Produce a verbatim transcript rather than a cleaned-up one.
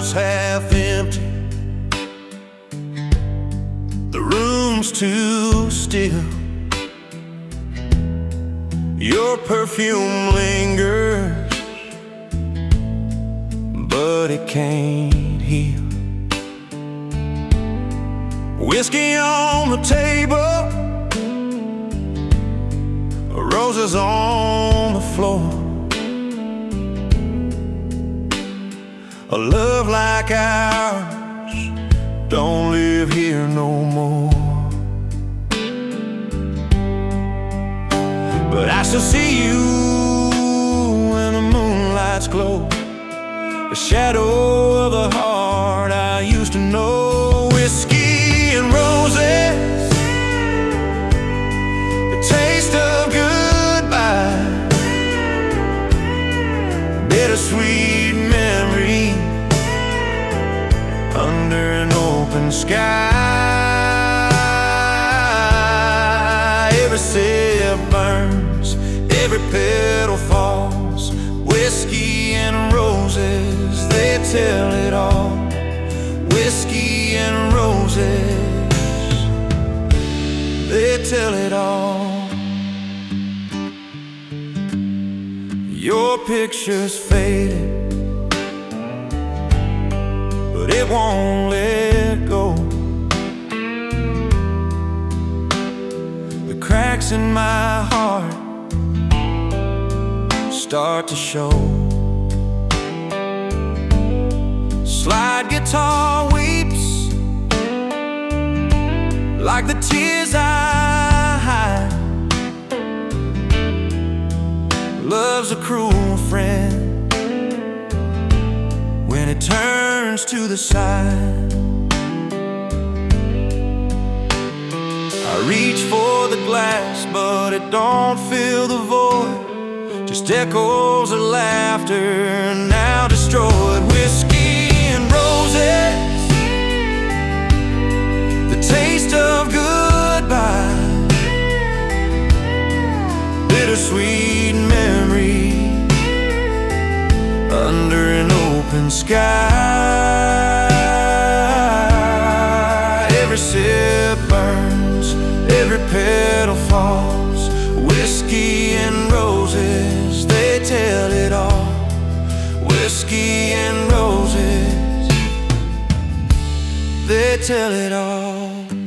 bottles half empty, the room's too still. Your perfume lingers, but it can't heal. Whiskey on the table, roses on the floor. A love like ours don't live here no more. But I still see you when the moonlight's glow, the shadow of the heart I used to know. Whiskey and roses, the taste of goodbye, bittersweet memory under an open sky. Every sip burns, every petal falls. Whiskey and roses, they tell it all. Whiskey and roses, they tell it all. Your picture's faded, but it won't let go. The cracks in my heart start to show. Slide guitar weeps like the tears I hide. Love's a cruel friend when it turns to the side. I reach for the glass, but it don't fill the void. Just echoes of laughter now destroyed. Whiskey and roses, the taste of goodbye, bittersweet memory under an open sky. Every sip burns, every petal falls. Whiskey and roses, they tell it all. Whiskey and roses, they tell it all.